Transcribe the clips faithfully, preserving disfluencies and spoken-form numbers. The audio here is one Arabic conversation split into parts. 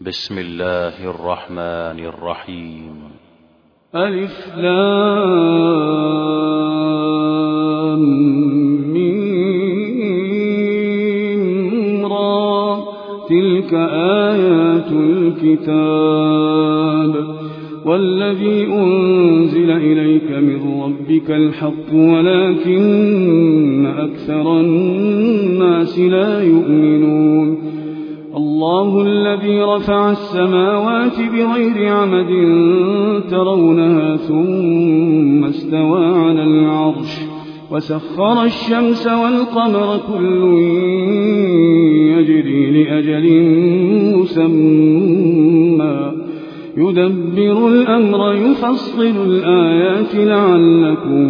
بسم الله الرحمن الرحيم. ألف لام ميم را تلك آيات الكتاب والذي أنزل إليك من ربك الحق ولكن أكثر الناس لا يؤمنون. الله الذي رفع السماوات بغير عمد ترونها ثم استوى على العرش وسخر الشمس والقمر كل يجري لأجل مسمى يدبر الأمر يفصل الآيات لعلكم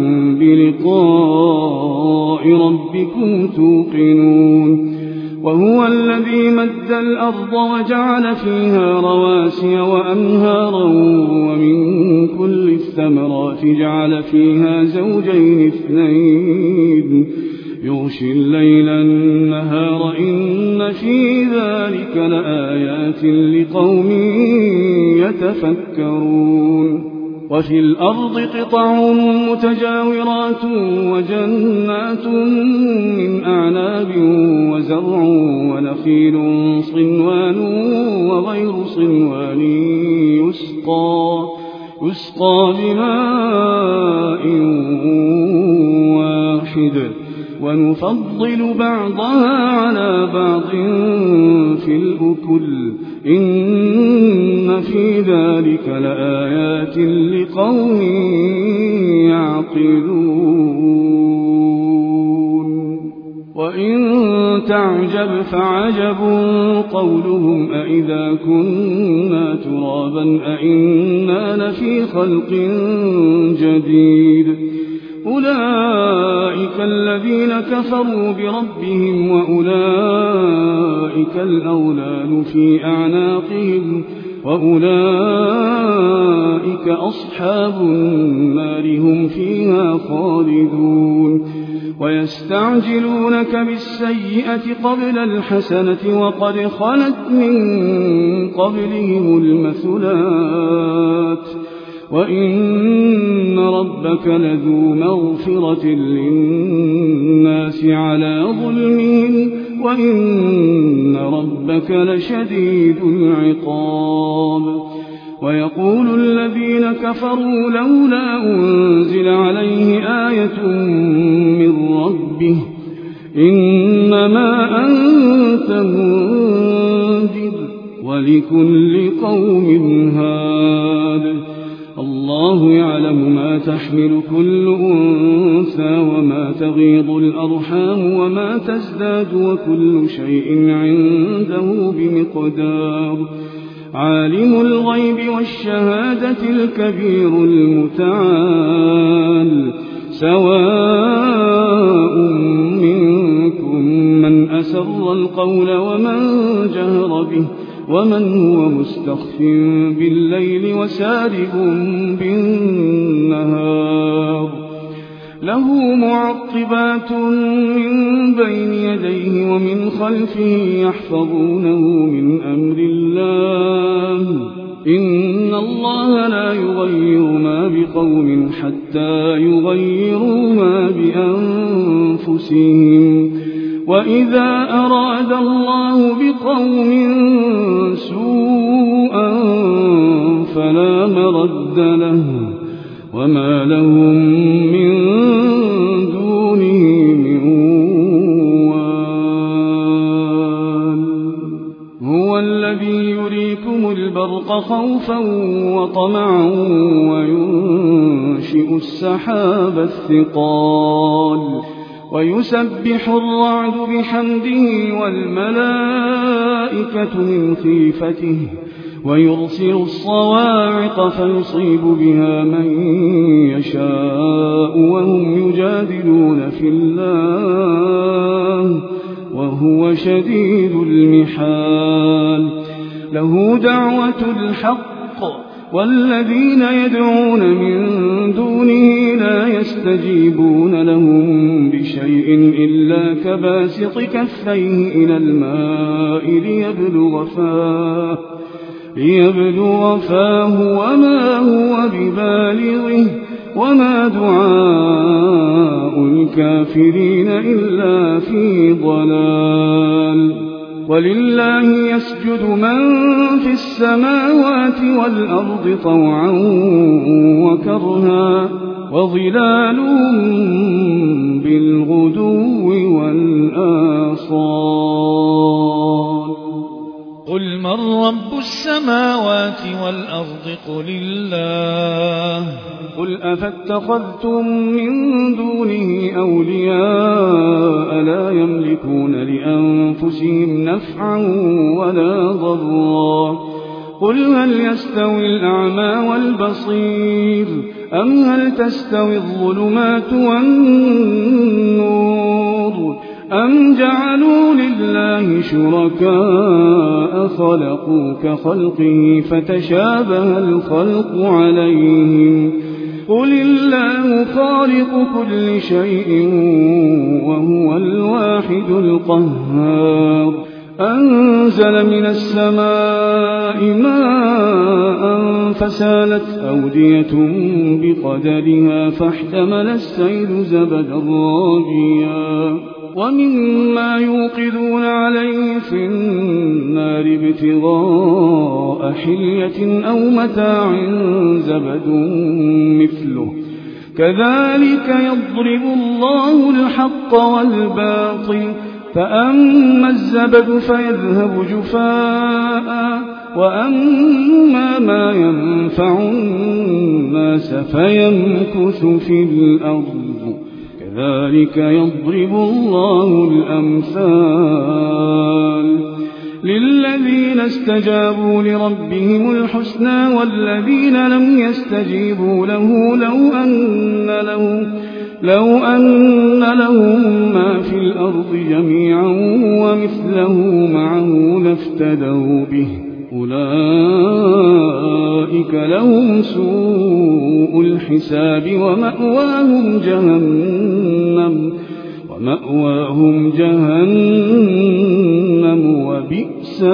بلقاء ربكم توقنون. وهو الذي مد الأرض وجعل فيها رواسي وأنهارا ومن كل الثمرات جعل فيها زوجين اثنين يغشي الليل النهار إن في ذلك لآيات لقوم يتفكرون. وفي الأرض قطع متجاورات وجنات من أعناب وزرع ونخيل صنوان وغير صنوان يسقى, يسقى بماء واحد ونفضل بعضها على بعض في الأكل إن في ذلك لآيات لقوم يعقلون. وإن تعجب فعجب قولهم أئذا كنا ترابا أئنا لفي خلق جديد. أولئك الذين كفروا بربهم وأولئك الأغلال في أعناقهم وأولئك أصحاب النار هم فيها خالدون. ويستعجلونك بالسيئة قبل الحسنة وقد خلت من قبلهم المثلات وإن ربك لذو مغفرة للناس على ظلمهم وإن ربك لشديد العقاب. ويقول الذين كفروا لولا أنزل عليه آية من ربه إنما أنت منذر ولكل قوم هاد. الله يعلم ما تحمل كل أنثى وما تغيض الأرحام وما تزداد وكل شيء عنده بمقدار. عالم الغيب والشهادة الكبير المتعال. سواء منكم من أسر القول ومن جهر به ومن هو مستخف بالليل وسارب بالنهار. له معقبات من بين يديه ومن خلفه يحفظونه من أمر الله. إن الله لا يغير ما بقوم حتى يغيروا ما بأنفسهم. وإذا أراد الله بقوم سوءا فلا مرد له وما لهم من دونه من وال. هو الذي يريكم البرق خوفا وطمعا وينشئ السحاب الثقال ويسبح الرعد بحمده والملائكة من خيفته ويرسل الصواعق فيصيب بها من يشاء وهم يجادلون في الله وهو شديد المحال. له دعوة الحق والذين يدعون من دونه لا يستجيبون لهم بشيء إلا كباسط كفيه إلى الماء ليبلغ فاه ليبلو فاه وما هو ببالغه وما دعاء الكافرين إلا في ضلال ولله يسجد من في السماوات والأرض طوعا وكرها وظلالهم بالغدو والآصال قل من رب السماوات والأرض قل الله قل أفاتخذتم من دونه أولياء لا يملكون لأنفسهم نفعا ولا ضرا قل هل يستوي الأعمى والبصير أم هل تستوي الظلمات والنور أم جعلوا لله شركاء خلقوا كخلقه فتشابه الخلق عليهم قل الله خالق كل شيء وهو الواحد القهار أنزل من السماء ماء فسالت أودية بقدرها فاحتمل السيل زبدا رابيا ومما يوقدون عليه في النار ابتغاء حلية أو متاع زبد مثله كذلك يضرب الله الحق والباطل فأما الزبد فيذهب جفاء وأما ما ينفع الناس فيمكث في الأرض كذلك يضرب الله الأمثال للذين استجابوا لربهم الحسنى والذين لم يستجيبوا له لو أن لهم لو أن لهم ما في الأرض جميعا ومثله معه لافتدوا به أولئك لهم سوء الحساب ومأواهم جهنم ومأواهم جهنم وبئس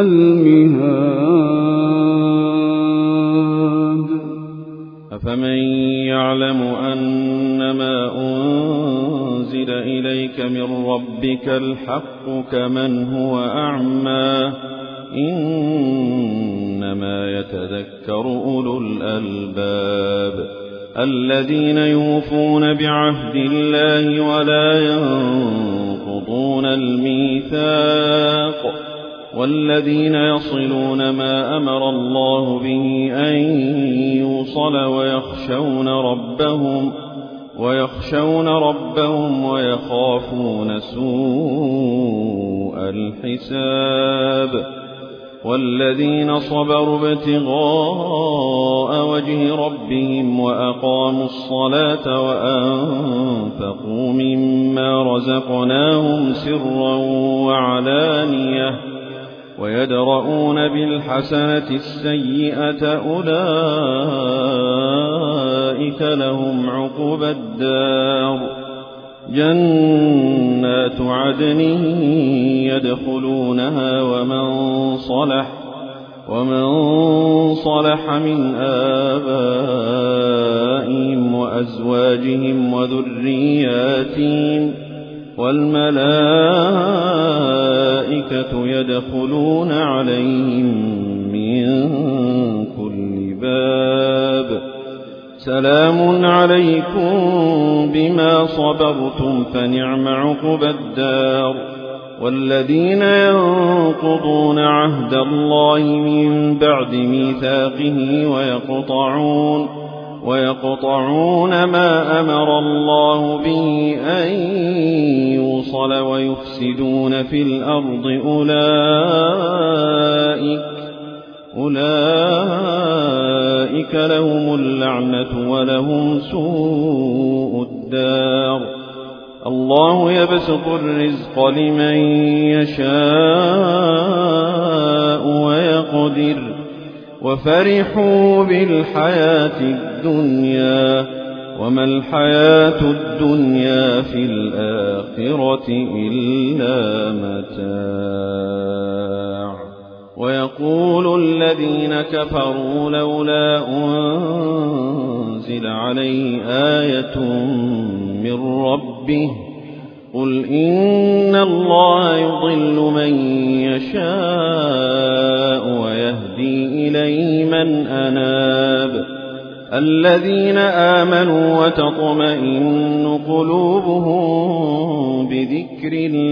المهاد أفمن يعلم أنما أنزل إليك من ربك الحق كمن هو أعمى إنما يتذكر أولو الألباب الذين يوفون بعهد الله ولا ينقضون الميثاق والذين يصلون ما أمر الله به أن يوصل ويخشون ربهم ويخشون ربهم ويخافون سوء الحساب والذين صبروا ابتغاء وجه ربهم وأقاموا الصلاة وأنفقوا مما رزقناهم سرا وعلانية ويدرؤون بالحسنة السيئة أولئك لهم عقبى الدار جنات عدن يدخلونها ومن صلح ومن صلح من آبائهم وأزواجهم وذرياتهم والملائكة يدخلون عليهم من كل باب سلام عليكم بما صبرتم فنعم عقبى الدار والذين ينقضون عهد الله من بعد ميثاقه ويقطعون ويقطعون ما أمر الله به أن يوصل ويفسدون في الأرض أولئك أولئك لهم اللعنة ولهم سوء الدار الله يبسط الرزق لمن يشاء ويقدر وفرحوا بالحياة الدنيا وما الحياة الدنيا في الآخرة إلا متاع ويقول الذين كفروا لولا أنزل عليه آية من ربه قل إن الله يضل من يشاء ويهدي إليه من أناب الذين آمنوا وتطمئن قلوبهم بذكر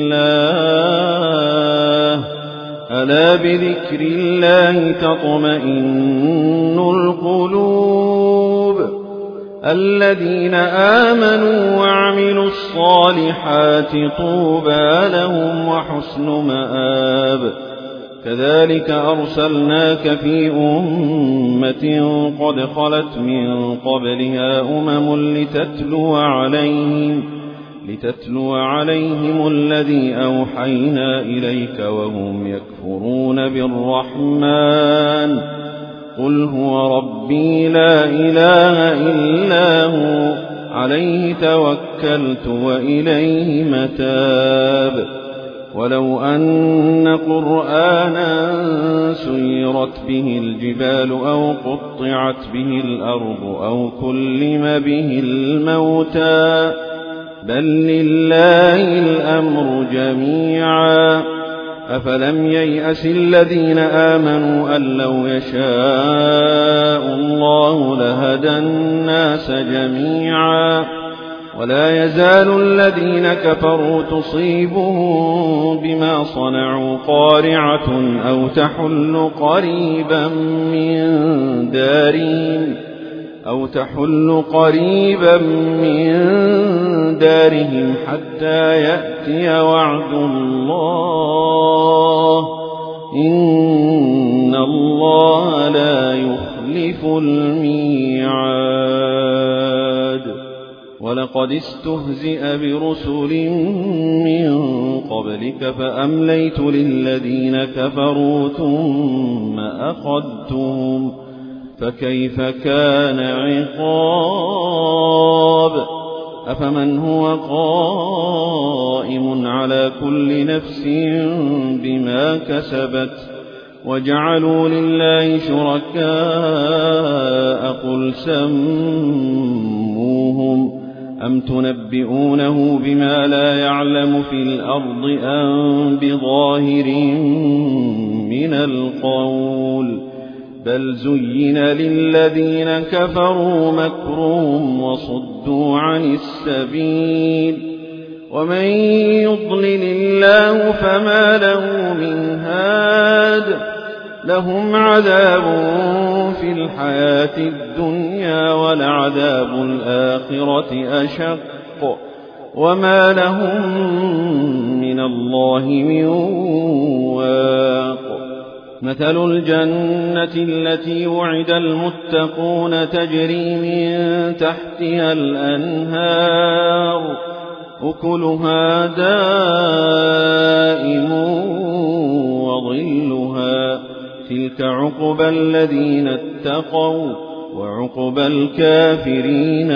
الله ألا بذكر الله تطمئن القلوب الذين آمنوا وعملوا الصالحات طوبى لهم وحسن مآب كذلك أرسلناك في أمة قد خلت من قبلها أمم لتتلو عليهم لتتلو عليهم الذي أوحينا إليك وهم يكفرون بالرحمن قل هو ربي لا إله إلا هو عليه توكلت وإليه متاب ولو أن قرآنا سيرت به الجبال أو قطعت به الأرض أو كلم به الموتى بل لله الأمر جميعا أفلم ييأس الذين آمنوا أن لو يشاء الله لهدى الناس جميعا ولا يزال الذين كفروا تصيبهم بما صنعوا قارعة أو تحل قريبا من دارهم أو تحل قريبا من دارهم حتى يأتي وعد الله إن الله لا يخلف الميعاد ولقد استهزئ برسل من قبلك فأمليت للذين كفروا ثم أخذتهم فكيف كان عقاب أفمن هو قائم على كل نفس بما كسبت وجعلوا لله شركاء قل سموهم أم تنبئونه بما لا يعلم في الأرض أم بظاهر من القول بل زين للذين كفروا مكرهم وصدوا عن السبيل ومن يضلل الله فما له من هاد لهم عذاب في الحياة الدنيا ولعذاب الآخرة أشق وما لهم من الله من واق مثل الجنة التي وعد المتقون تجري من تحتها الأنهار أكلها دائم وظلها تلك عقبى الذين اتقوا وعقبى الكافرين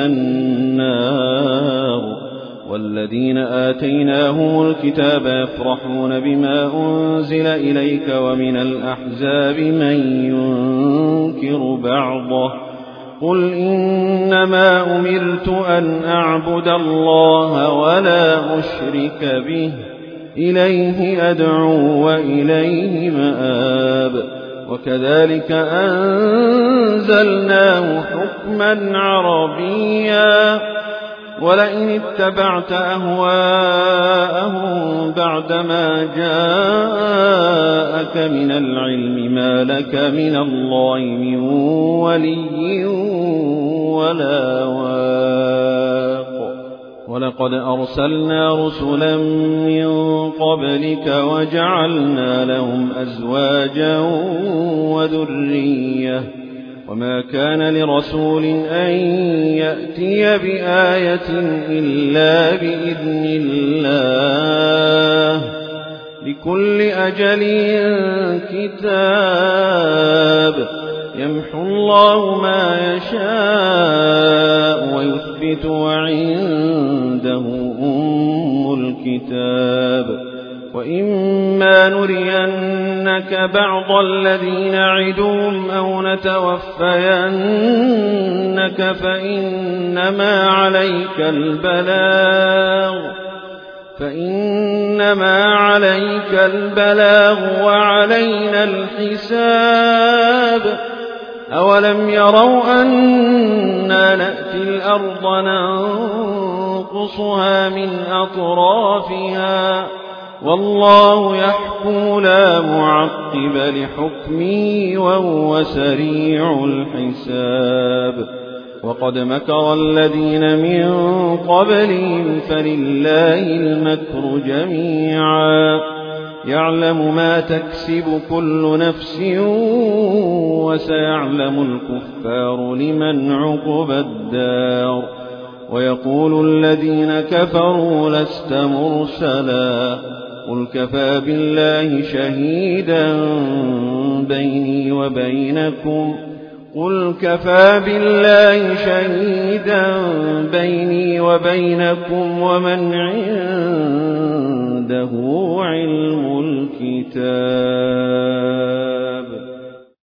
النار والذين آتيناهم الكتاب يفرحون بما أنزل إليك ومن الأحزاب من ينكر بعضه قل إنما أمرت أن أعبد الله ولا أشرك به إليه أدعو وإليه مآب وكذلك أنزلناه حكما عربيا ولئن اتبعت أهواءهم بعدما جاءك من العلم ما لك من الله من ولي ولا واق ولقد أرسلنا رسلا من قبلك وجعلنا لهم أزواجا وذرية وما كان لرسول أن يأتي بآية إلا بإذن الله لكل أجل كتاب يمحو الله ما يشاء ويثبت وعنده أم الكتاب وإما نرينك نُرِيَنَّكَ بَعْضَ الَّذِي نَعِدُهُمْ أَوْ نَتَوَفَّيَنَّكَ فَإِنَّمَا عَلَيْكَ الْبَلَاغُ فإنما عليك البلاغ وعلينا الحساب أولم يروا أنا نأتي الأرض ننقصها من أطرافها والله يحكم لا معقب لحكمه وهو سريع الحساب وقد مكر الذين من قبلهم فلله المكر جميعا يعلم ما تكسب كل نفس وسيعلم الكفار لمن عقبى الدار ويقول الذين كفروا لست مرسلا قل كفى بالله شهيدا بيني وبينكم قل كفى بالله شهيدا بيني وبينكم ومن عنده علم